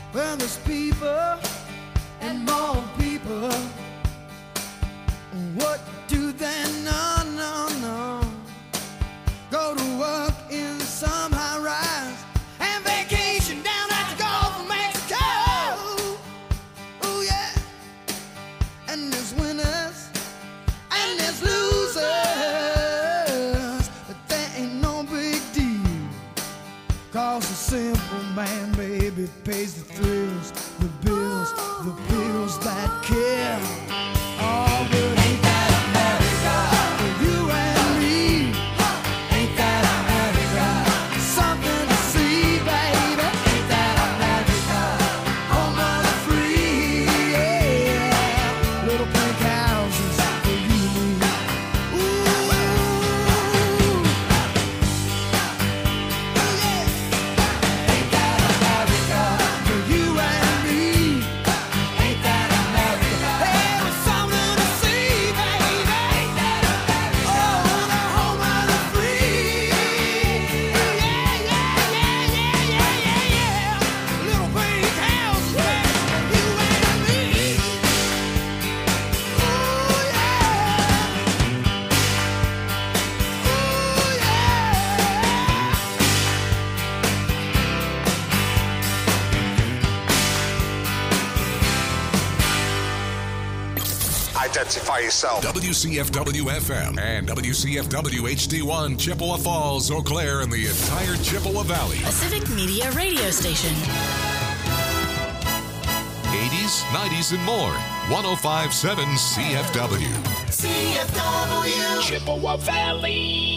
Well, there's people and more people. What do they know? No, no. Go to work in some high rise and vacation down at the Gulf of Mexico. Oh, yeah. And there's winners and there's losers, but that ain't no big deal. 'Cause the simple man, baby, pays the thrills, the bills that kill. Oh, but ain't that America? For you and me, ain't that America? Something to see, baby. Ain't that America? Home of the free, yeah. Little pink houses for you and me. Ooh, yeah. Ain't that America? For you and me, ain't that America? Hey, it's something to see, baby. Ain't that America? Oh, the home of the free. Yeah, yeah, yeah, yeah, yeah, yeah, yeah. Little pink houses, baby, you and me. Ooh, yeah. Ooh, yeah. Identify yourself. WCFW FM and WCFW HD1 Chippewa Falls, Eau Claire, and the entire Chippewa Valley. A civic media radio station. 80s, 90s, and more. 1057 CFW. CFW. Chippewa Valley.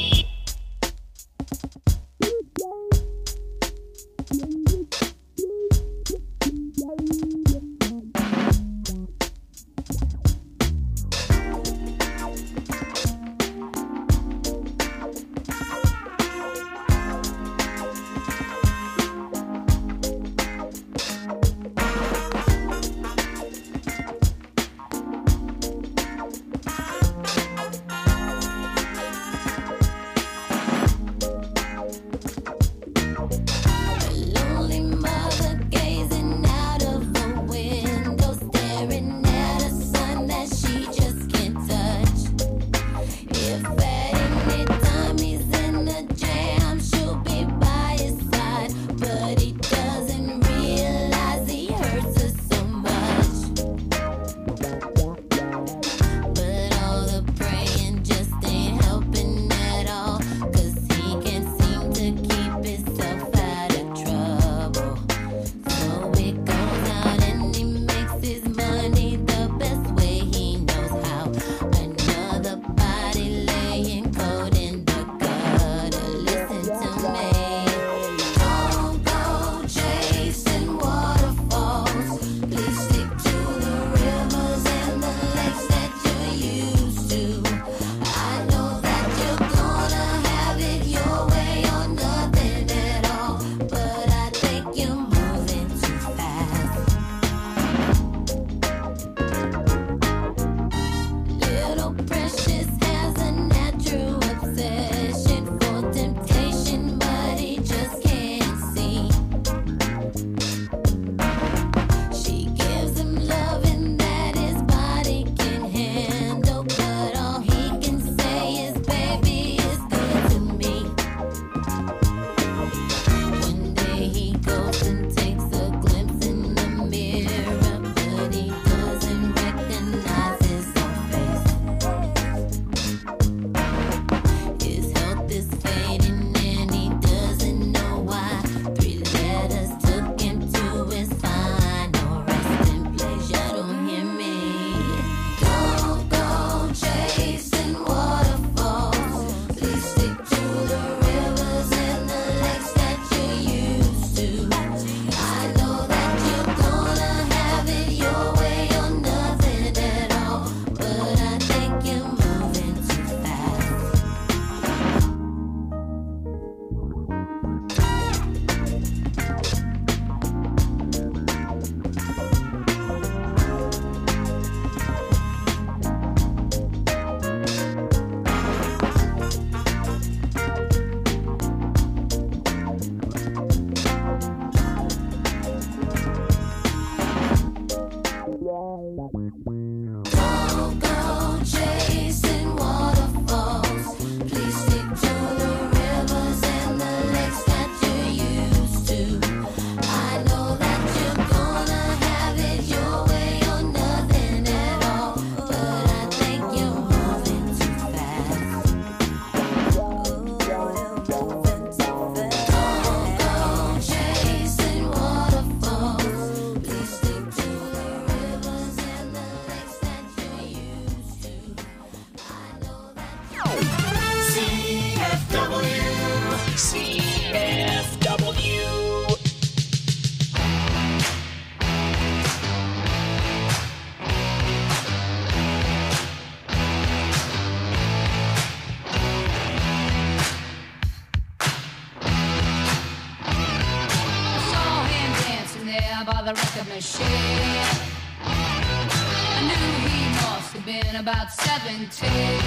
by the record machine. I knew he must have been about 17.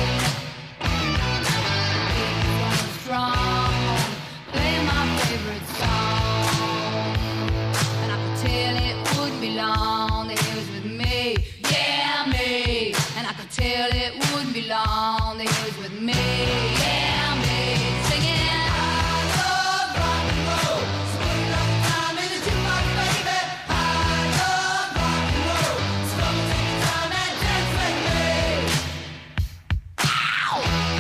He was strong, playing my favorite song, and I could tell it wouldn't be long that he was with me, yeah, me. And I could tell it wouldn't be long that he was with me, yeah, me. Singing, I love rock and roll, so put enough time in the jukebox, baby. I love rock and roll, so come and take your time and dance with me. Ow!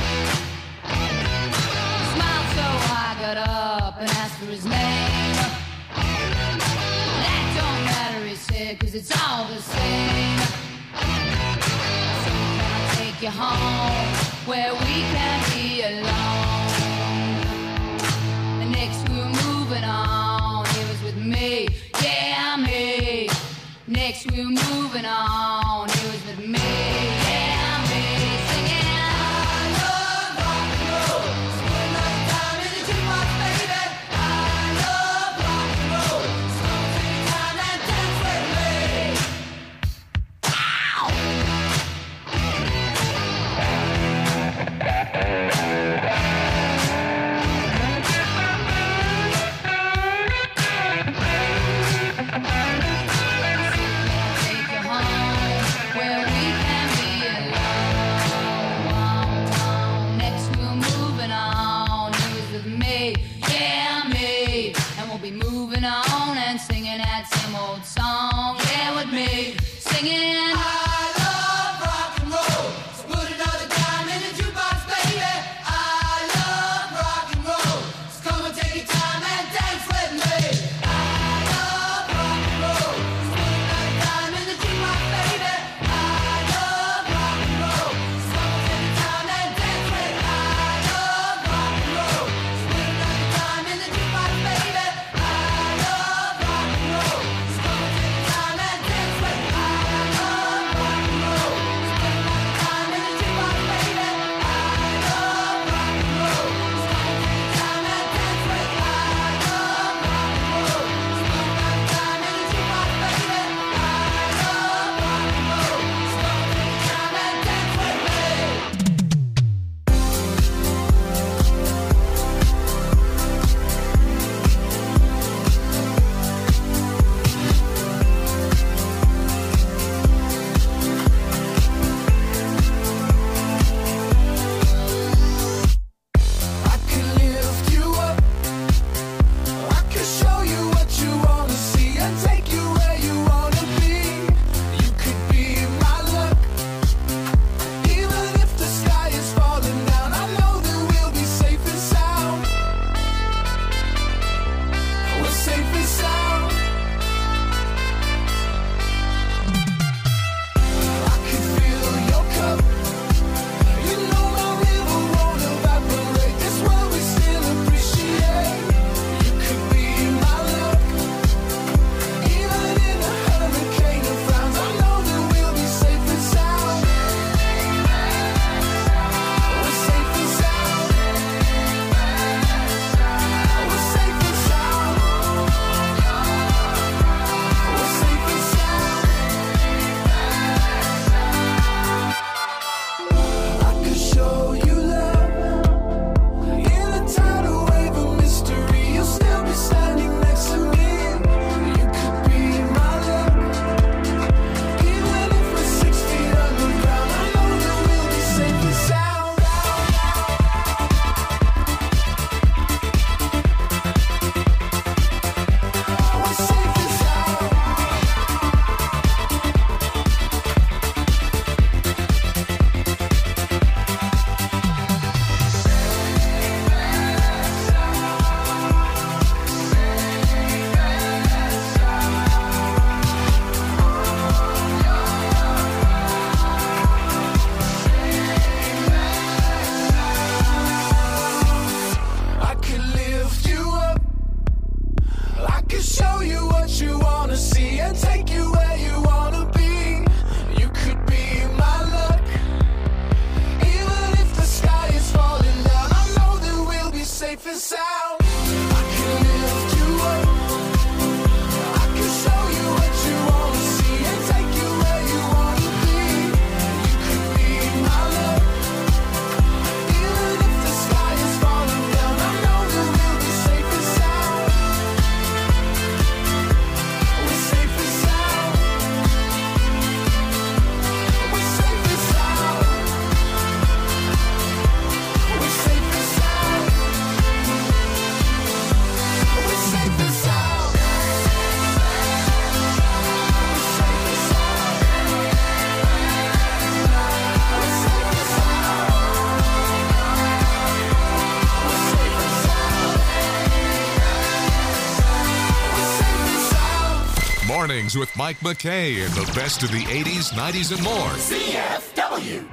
He smiled so I got up and asked for his name. That don't matter, he said, 'cause it's all the same. So can I take you home where we can be alone? The next we were moving on, he was with me, yeah, me. Next we were moving on, he was with me, yeah, me. Singing, I love rock and roll, so put enough time in the jukebox, baby. I love rock and roll, so come take your time and dance with me. Ow! Take you home where we can be alone. Next we're moving on, he was with me, yeah, me. And we'll be moving on and singing that same old song, yeah, with me. Singing, I love rock and roll, so put another dime in the jukebox, baby. I love rock and roll, so come and take your time and dance with me. I love rock and roll, so put another dime in the jukebox, baby. I love rock and roll, so come and take your time and dance with me. I love rock and roll, so put another dime in the jukebox, baby. I love rock and roll, so come and take your time and dance with me. I love rock and roll. Mornings with Mike McKay and the best of the 80s, 90s, and more. CFW.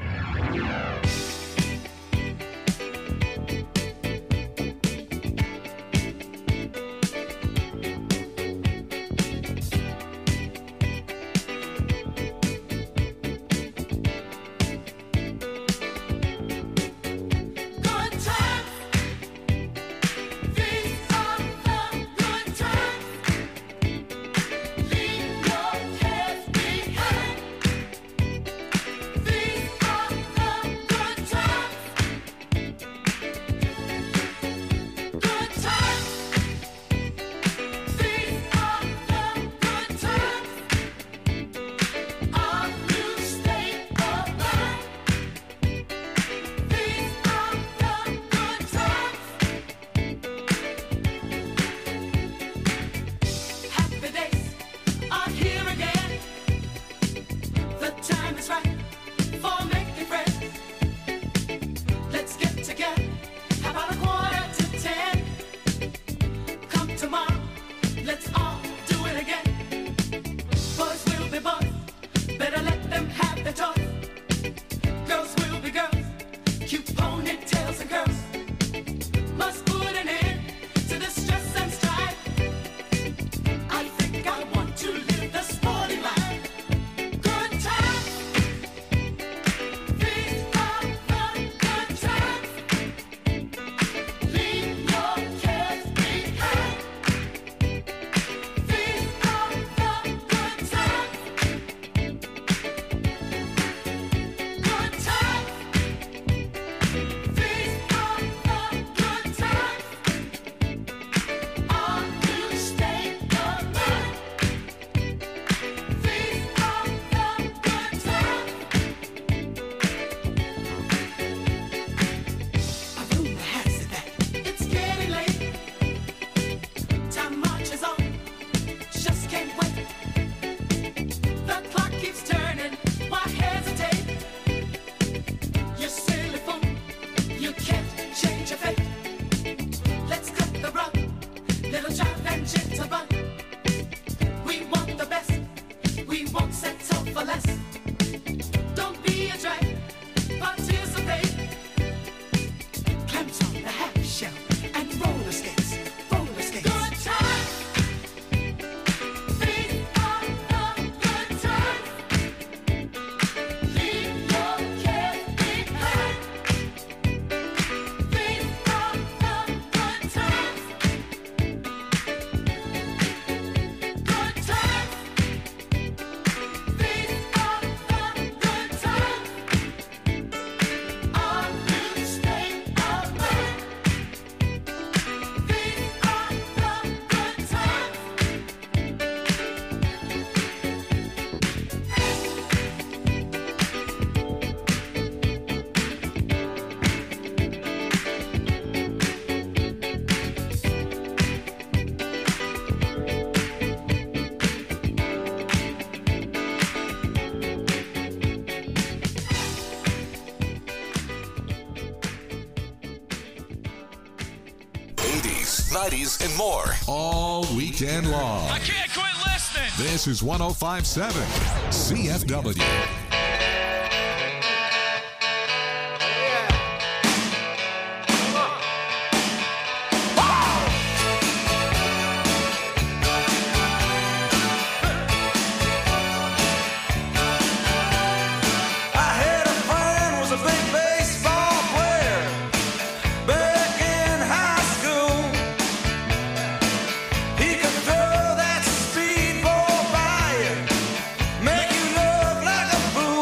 '90s, and more all weekend long. I can't quit listening. This is 105.7 CFW. Make you look like a fool.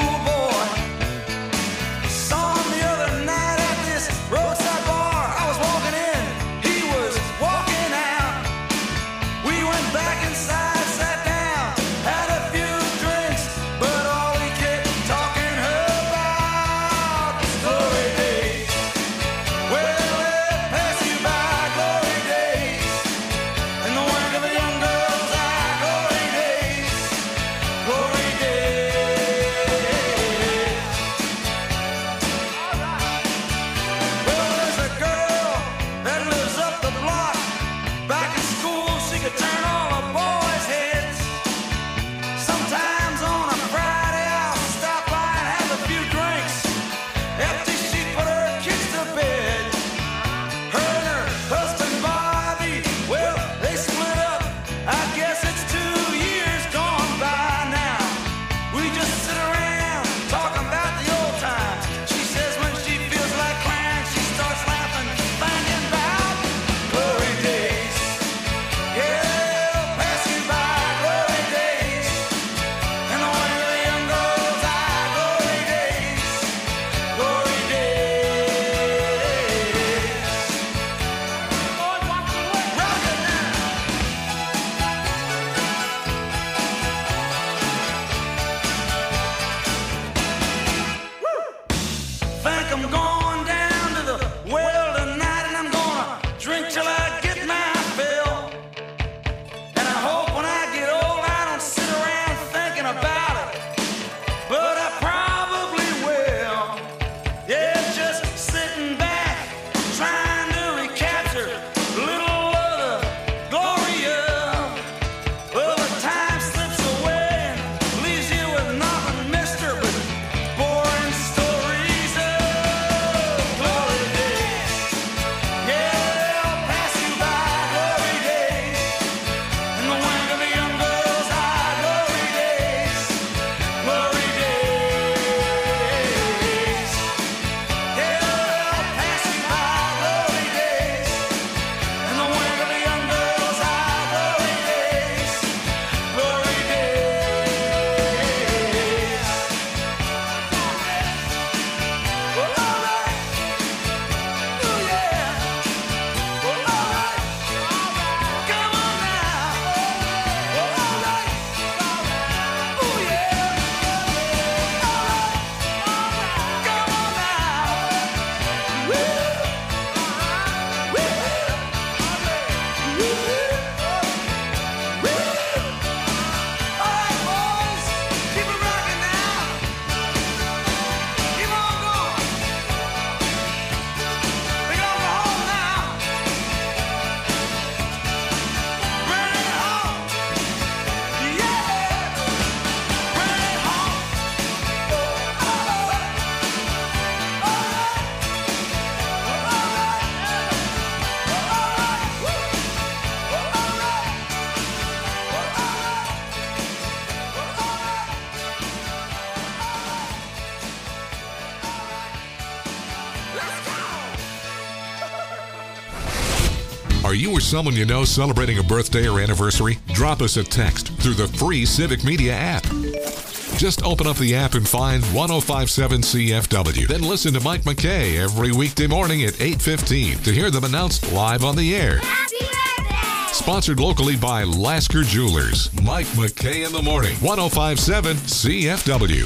Are you or someone you know celebrating a birthday or anniversary? Drop us a text through the free Civic Media app. Just open up the app and find 1057 CFW. Then listen to Mike McKay every weekday morning at 8:15 to hear them announced live on the air. Happy birthday! Sponsored locally by Lasker Jewelers. Mike McKay in the morning. 1057 CFW.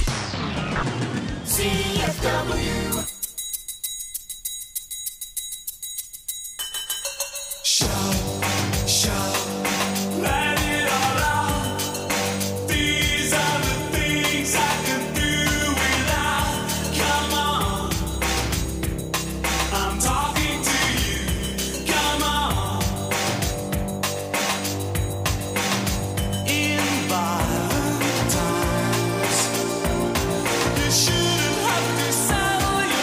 CFW. Let it all out. These are the things I can do without. Come on, I'm talking to you. Come on. In violent times, you shouldn't have to sell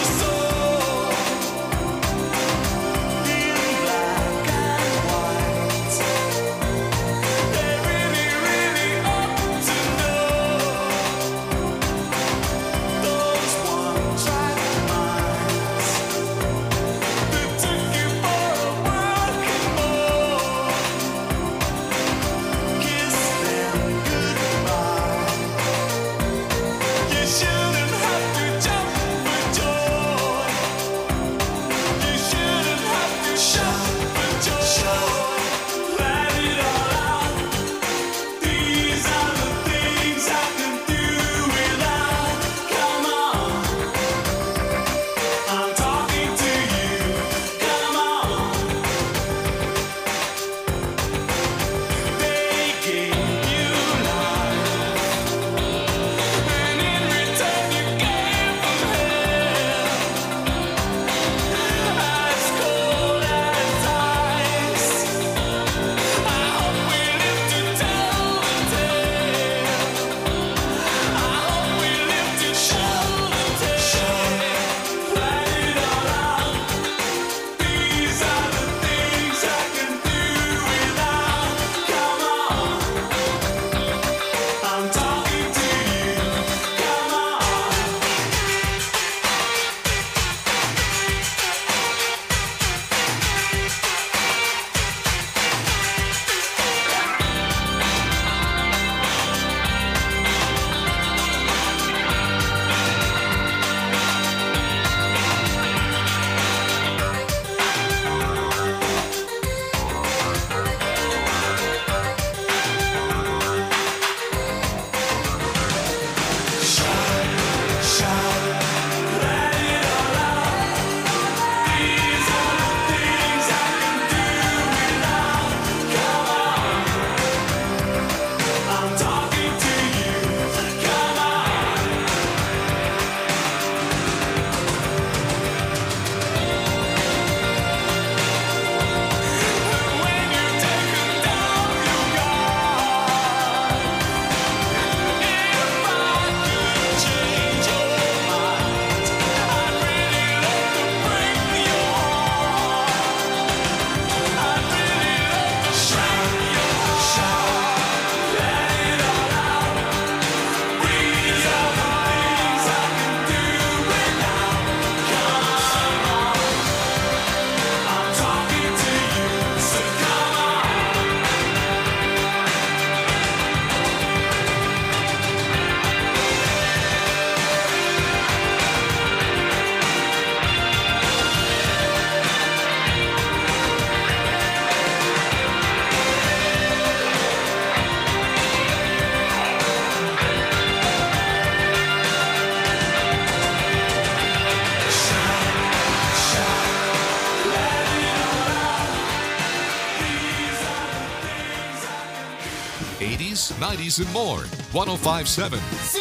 80s, 90s, and more. 105.7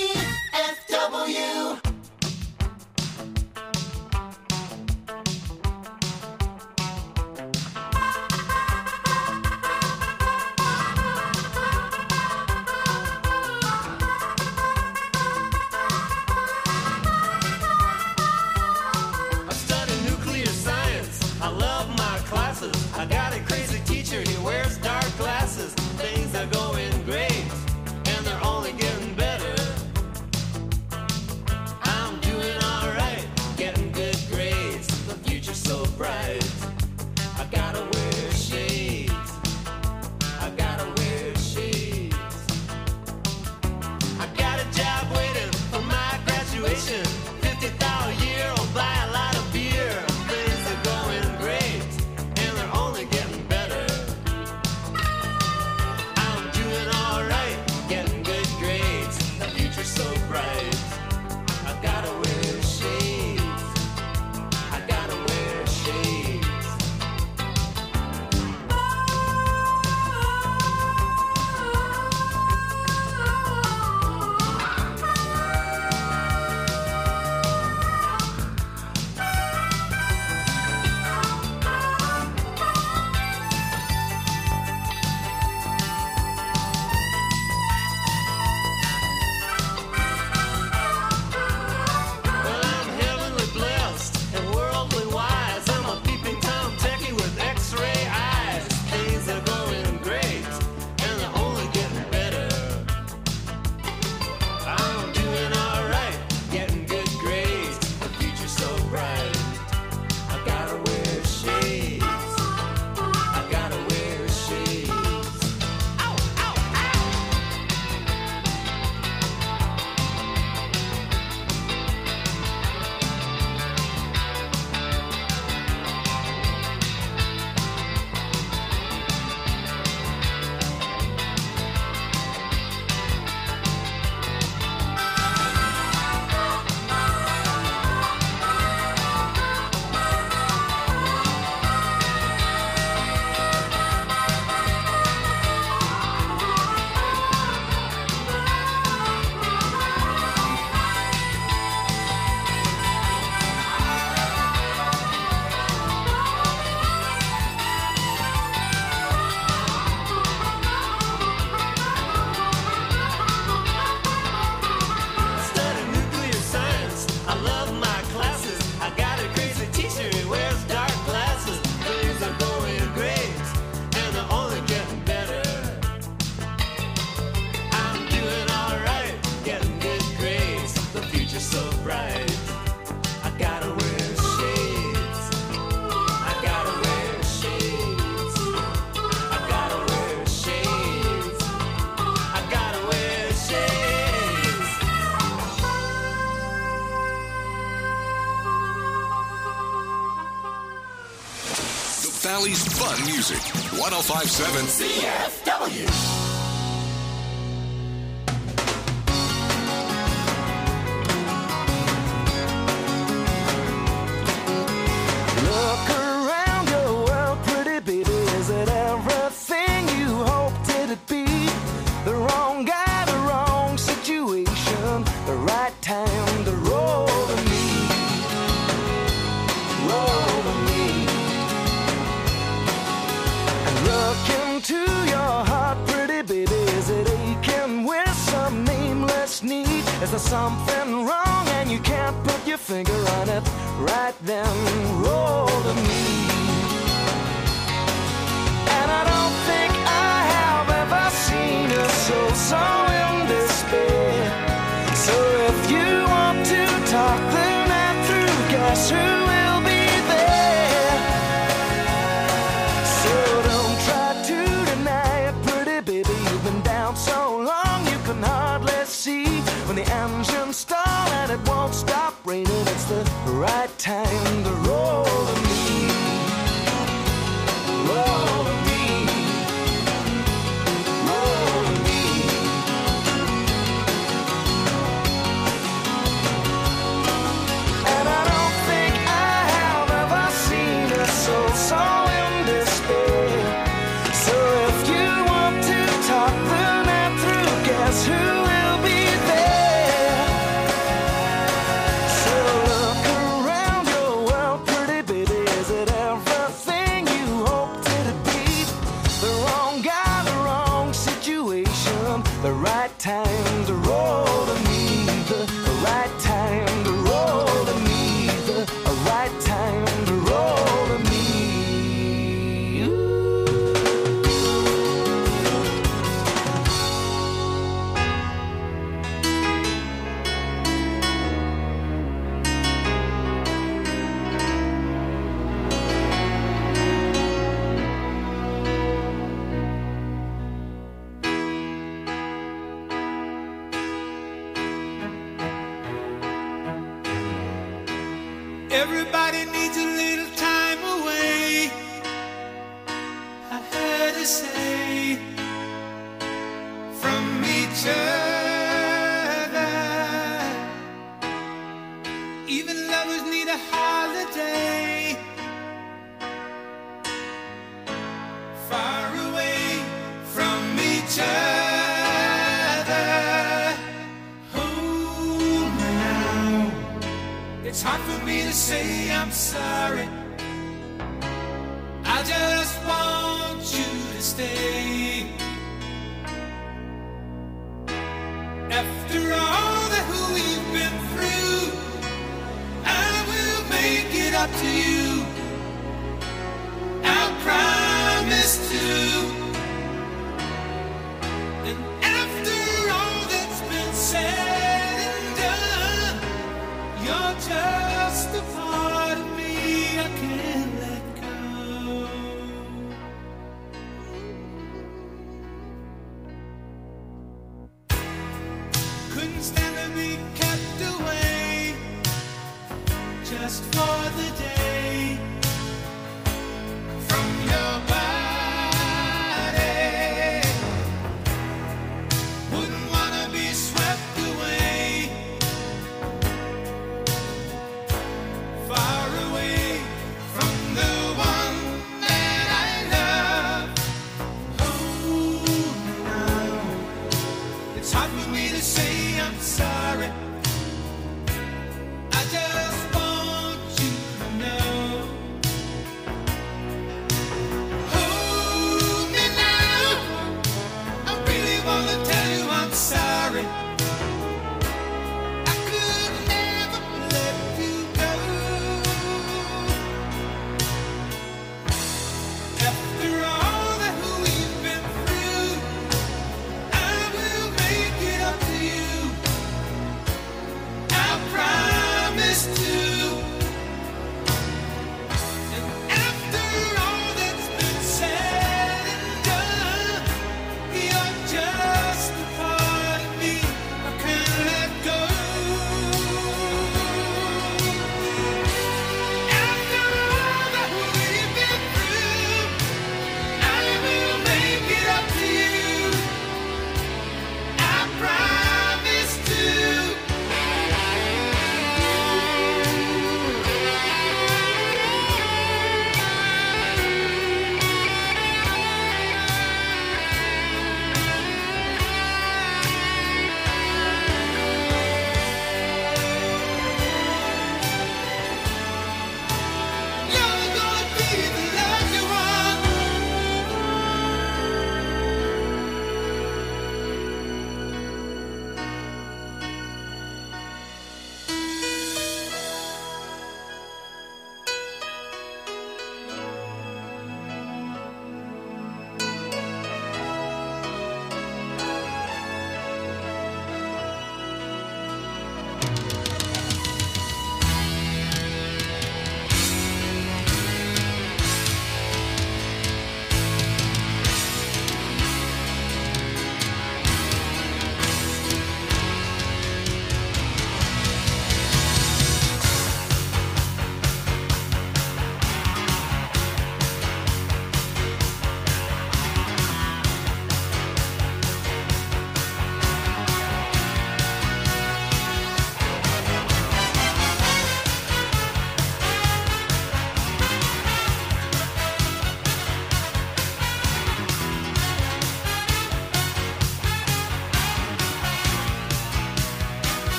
CFW. I study nuclear science. I love my classes. I got a crazy teacher. He wears dark glasses. Things are going great, and they're only getting better. I'm doing all right, getting good grades. The future's so bright. I gotta wear shades. I gotta wear shades. I got a job waiting for my graduation. 50,000 a year, I'll buy a lot of beer. Things are going great, and they're only getting better. I'm doing all right, getting good grades. The future's so bright. I gotta wear shades. I gotta wear shades. Well, I'm heavenly blessed and worldly wise. I'm a peeping Tom techie with X-ray eyes. Things are going great, and they're only getting better. I'm doing all right, getting good grades. The future's so bright. I gotta wear shades. I gotta wear shades. Ow, ow, ow! I study nuclear science. I love my classes. I got a crazy teacher. He wears dark glasses. Things are going great, and they're only getting better. I'm doing all right, getting good grades. The future's so bright. I gotta wear shades. I gotta wear shades. I gotta wear shades. I gotta wear shades. The Valley's fun music. 105.7 CFW. Look around your world, pretty baby. Is it everything you hoped it'd be? The wrong guy, the wrong situation, the right time to roll to me. Roll to me. And look into your heart, pretty baby. Is it aching with some nameless need? Is there something wrong and you can't put your finger on it? Right then, roll to me. And I don't think I have ever seen a soul so in despair. So if you want to talk the night through, guess who will be there? So don't try to deny it, pretty baby. You've been down so long you can hardly see. When the engines stall and it won't stop raining, it's the right time to roll to me. Roll to me. knows who will be there. So look around your world, pretty baby. Is it everything you hoped it'd be? The wrong guy, the wrong situation, the right time to roll to me. The right time to roll to me. The right time to roll to me. Everybody needs a little time away, I heard her say, from each other. Even lovers need a holiday, far away from each other. Hold me now. It's hard for me to say I'm sorry. I just want you to stay. After all that we've been through, I will make it up to you. I'll promise to. And after all that's been said and done, you're just a part of me I can't let go. Couldn't stand to be kept away just for the day from your body. Wouldn't wanna be swept away, far away from the one that I love. Oh, now it's hard for me to say I'm sorry. I just want you to know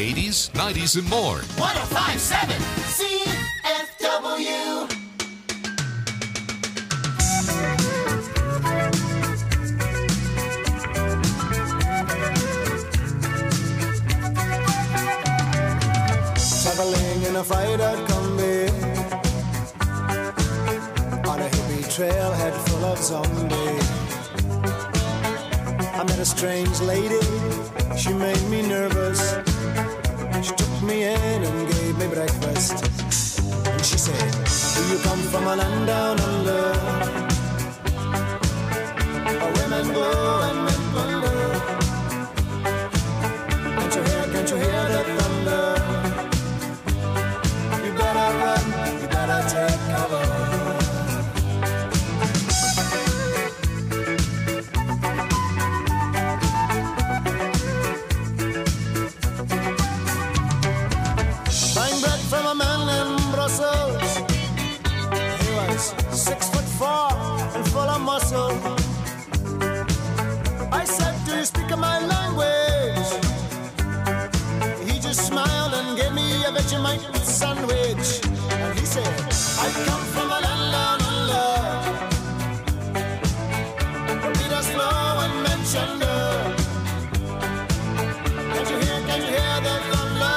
80s, 90s, and more. 1057 CFW. Traveling in a freighter combi on a hippie trailhead full of zombies. I met a strange lady, she made me nervous. She took me in and gave me breakfast. And she said, do you come from a land down under, where women go and men wonder? Can't you hear the thunder? You better run, you better take cover. From a man in Brussels, he was 6'4" and full of muscle. I said, do you speak my language? He just smiled and gave me a Vegemite sandwich. And he said, I come from a land down under, where Peter's flow and mentioned. Can't you hear the thunder?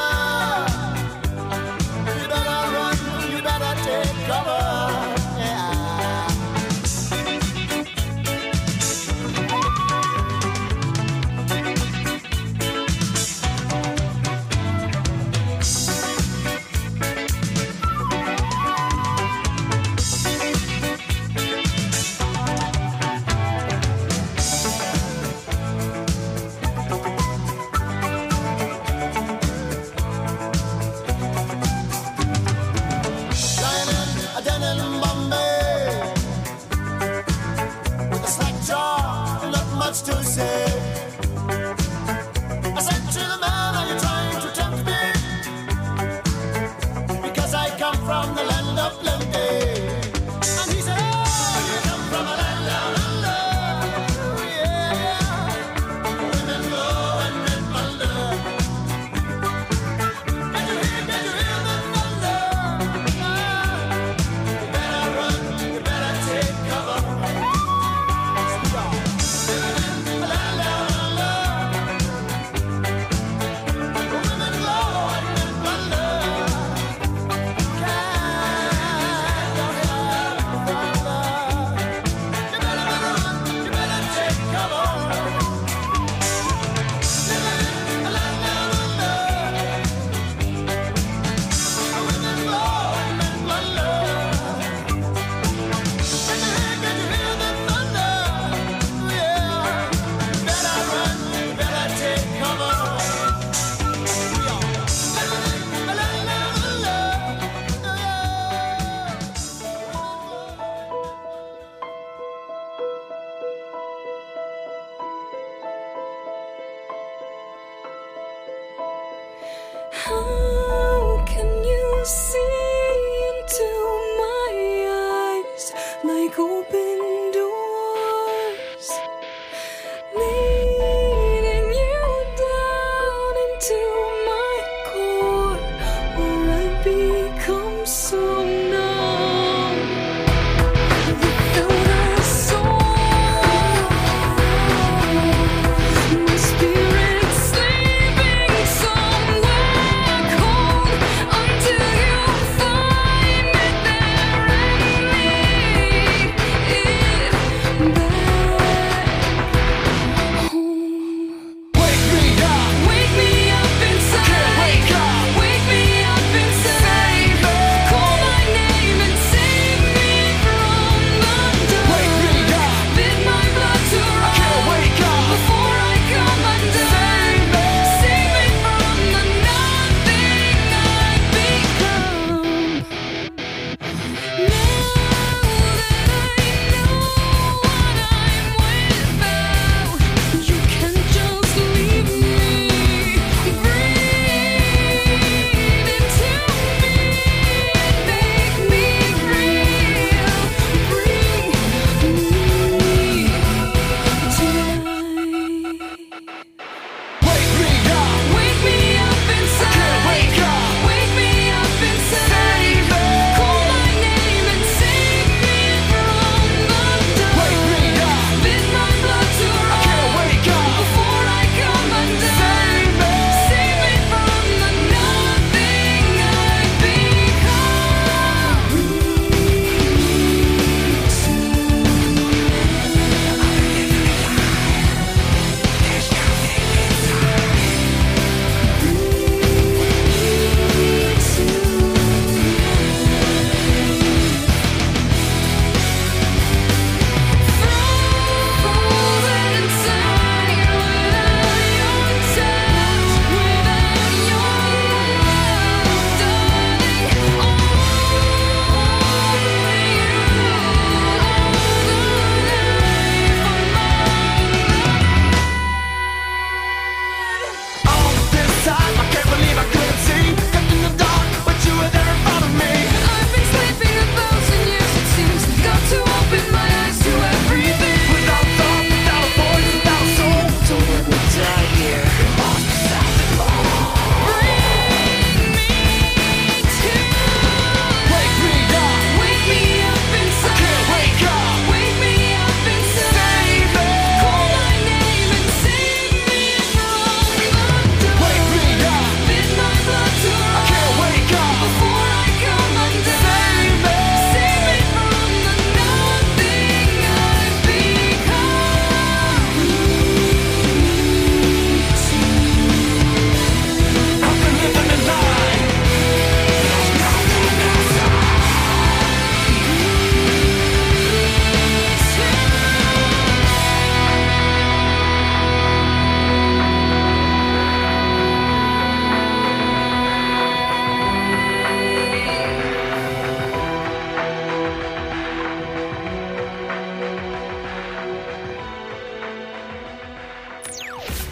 Take cover, yeah. To say, I said to the man, are you trying to tempt me? Because I come from the land of plenty. And he said, oh, you come from a land down under, yeah. Women go and men wonder. Can you hear the thunder? You better run, you better take cover. La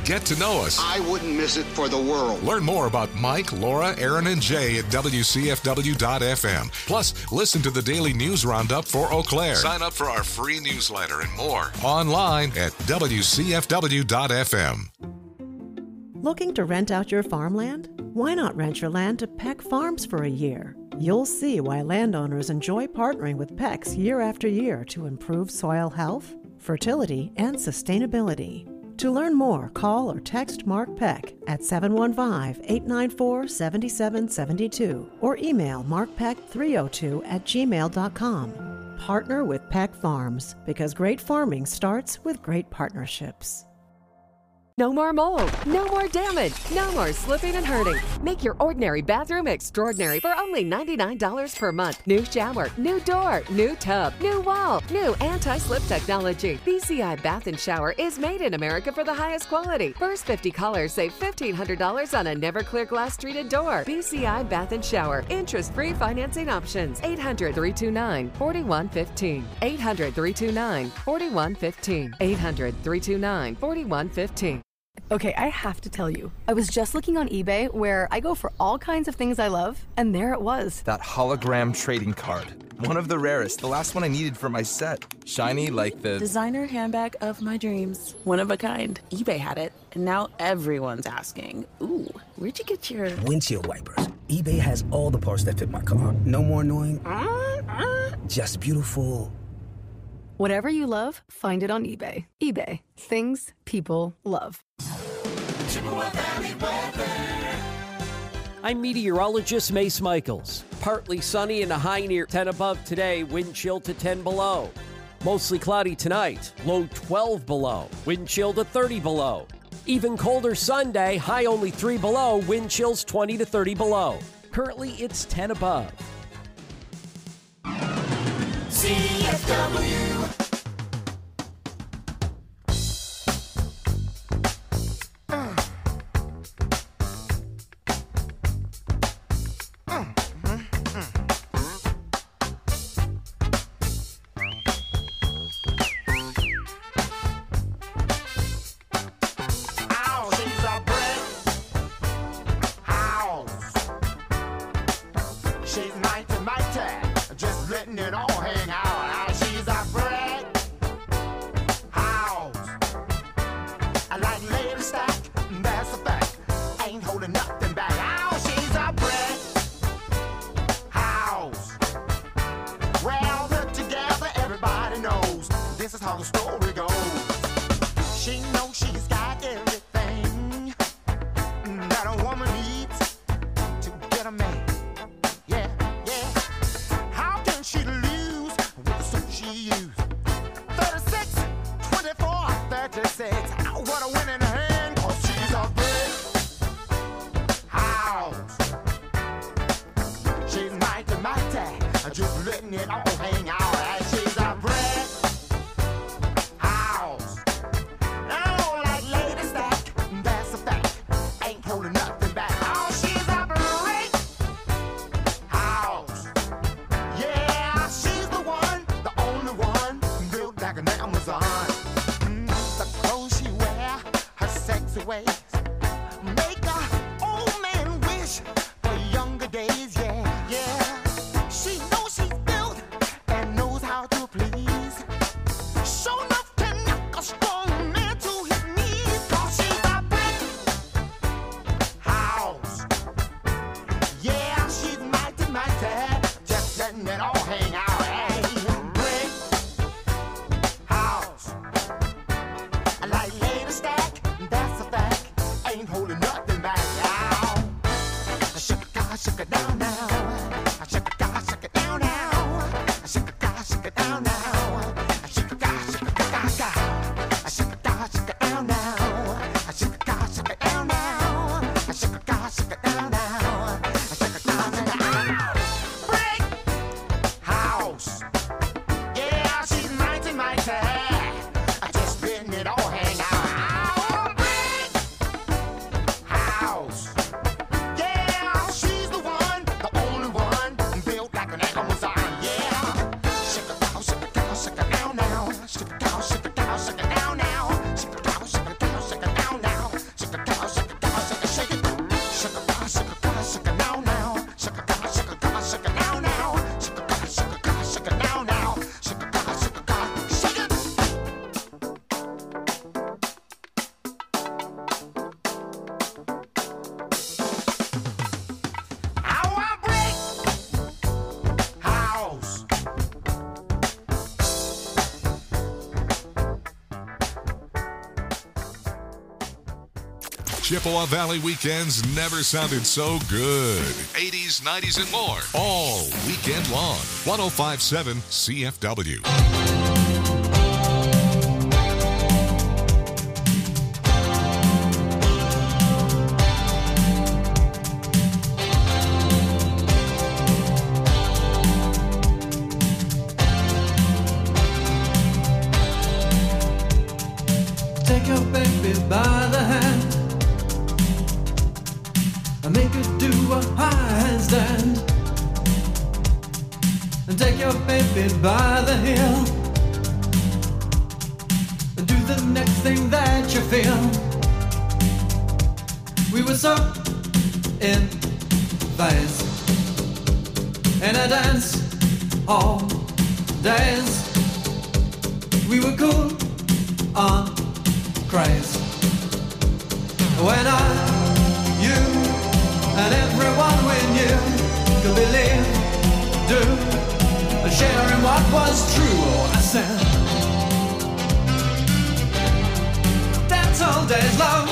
Get to know us. I wouldn't miss it for the world. Learn more about Mike, Laura, Aaron, and Jay at WCFW.FM. Plus, listen to the daily news roundup for Eau Claire. Sign up for our free newsletter and more online at WCFW.FM. Looking to rent out your farmland? Why not rent your land to Peck Farms for a year? You'll see why landowners enjoy partnering with Peck's year after year to improve soil health, fertility, and sustainability. To learn more, call or text Mark Peck at 715-894-7772 or email markpeck302@gmail.com. Partner with Peck Farms, because great farming starts with great partnerships. No more mold, no more damage, no more slipping and hurting. Make your ordinary bathroom extraordinary for only $99 per month. New shower, new door, new tub, new wall, new anti-slip technology. BCI Bath and Shower is made in America for the highest quality. First 50 callers save $1,500 on a Never-Clear glass treated door. BCI Bath and Shower. Interest-free financing options. 800-329-4115. 800-329-4115. 800-329-4115. Okay, I have to tell you, I was just looking on eBay where I go for all kinds of things I love, and there it was. That hologram trading card. One of the rarest, the last one I needed for my set. Shiny like the designer handbag of my dreams. One of a kind. eBay had it, and now everyone's asking, ooh, where'd you get your windshield wipers? eBay has all the parts that fit my car. No more annoying, just beautiful. Whatever you love, find it on eBay. eBay. Things people love. I'm meteorologist Mace Michaels. Partly sunny and a high near 10 above today, wind chill to 10 below. Mostly cloudy tonight, low 12 below, wind chill to 30 below. Even colder Sunday, high only 3 below, wind chills 20 to 30 below. Currently, it's 10 above. CFW. Chippewa Valley weekends never sounded so good. 80s, 90s, and more. All weekend long. 105.7 CFW. Take your baby by the hand and make her do a high handstand. And take your baby by the heel and do the next thing that you feel. We were so in phase in a dance all days. We were cool on craze. When I, you, and everyone we knew could believe, do, and share in what was true. Oh, I said, dance all days long.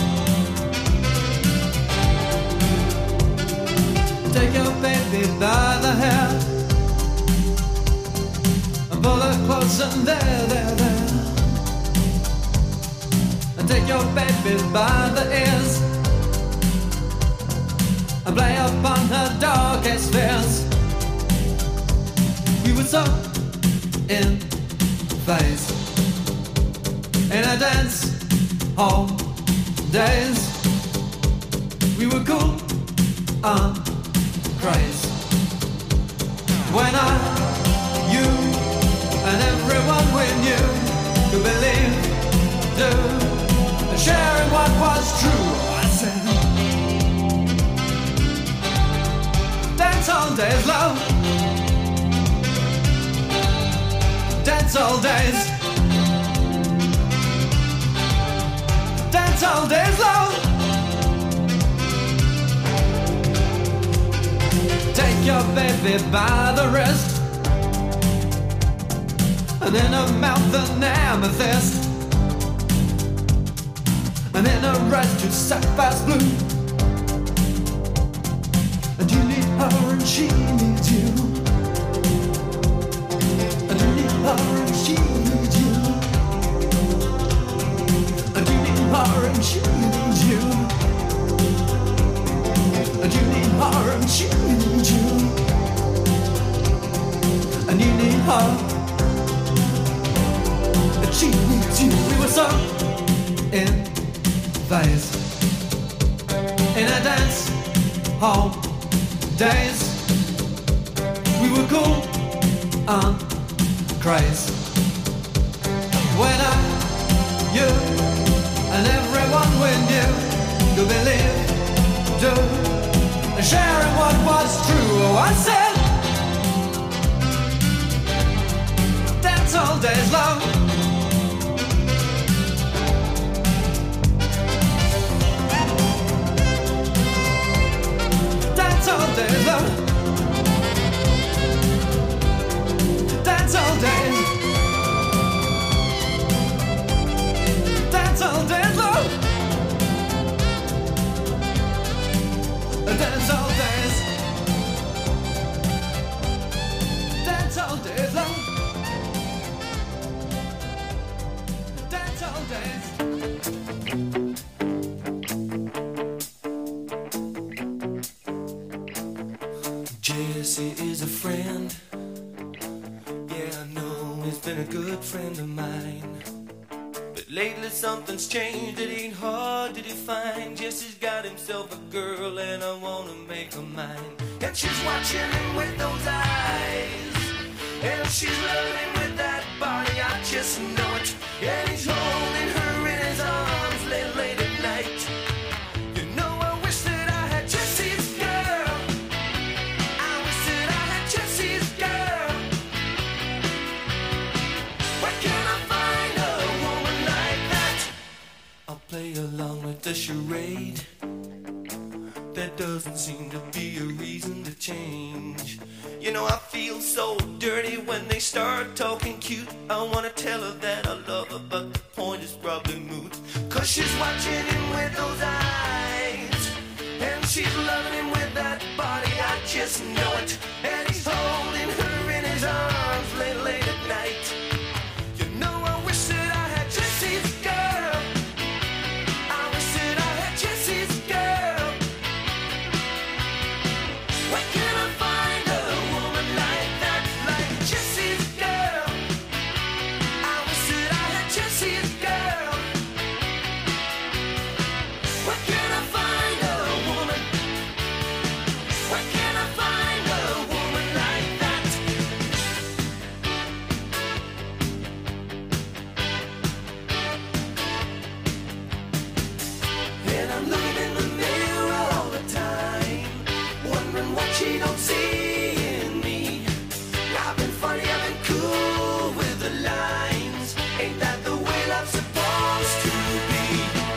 Take your baby by the hair and pull her close and there. And take your baby by the ears and play upon her darkest fears. We were so in phase in a dance hall days. We were cool on craze. When I, you, and everyone we knew could believe, do, sharing what was true. I said, dance all days, love. Dance all days. Dance all days, love. Take your baby by the wrist and in her mouth an amethyst. And in her eyes just sapphire's blue. And you need her and she needs you. And you need her and she needs you. And you need her and she needs you. And you need her and she needs you. And you need her and she needs you. We were so in phase in a dance hall days. We were cool on craze. When I, you, and everyone we knew could believe, do, and sharing what was true. Oh, I said, dance all days long. Dance all day long. Dance all day. Dance all day long. Dance all days. Dance all day long. Dance all days. Jesse is a friend. Yeah, I know he's been a good friend of mine. But lately something's changed, it ain't hard to define. Jesse's got himself a girl and I wanna make her mine. And she's watching him with those eyes, and she's loving with that body, I just know it. And he's holding her in his arms late at night. You know I wish that I had Jesse's girl. I wish that I had Jesse's girl. Where can I find a woman like that? I'll play along with the charade. There doesn't seem to be a reason to change. You know I feel so dirty when they start talking cute. I wanna tell her that I love her, but the point is probably moot. 'Cause Well, she's watching him with those eyes, and she's loving him with that body, I just know it. And he's holding her in his arms late at night. You know, I wish that I had Jesse's girl. I wish that I had Jesse's girl. Where can I find a woman like that, like Jesse's girl? I wish that I had Jesse's girl. Where can I find a woman? Where can I find a woman like that? And I'm looking in the mirror all the time, wondering what she don't see in me. I've been funny, I've been cool with the lines. Ain't that the way love's supposed to be?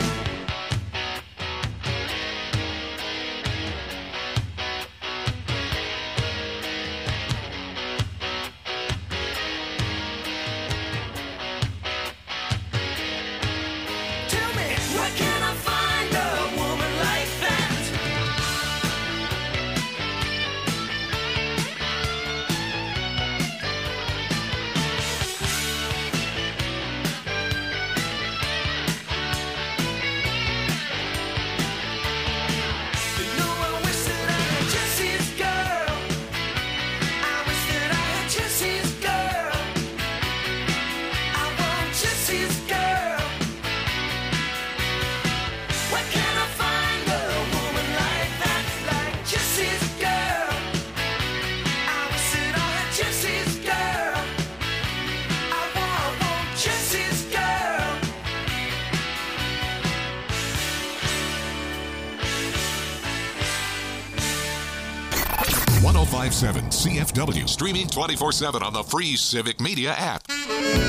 Tell me, where can I find a woman like that? You know, I wish that I had Jesse's girl. I wish that I had Jesse's girl. I want Jesse's girl. Where can I find a woman like that, like Jesse's girl? I wish that I had Jesse's girl. I want Jesse's girl. 1057 CFW, streaming 24/7 on the free Civic Media app.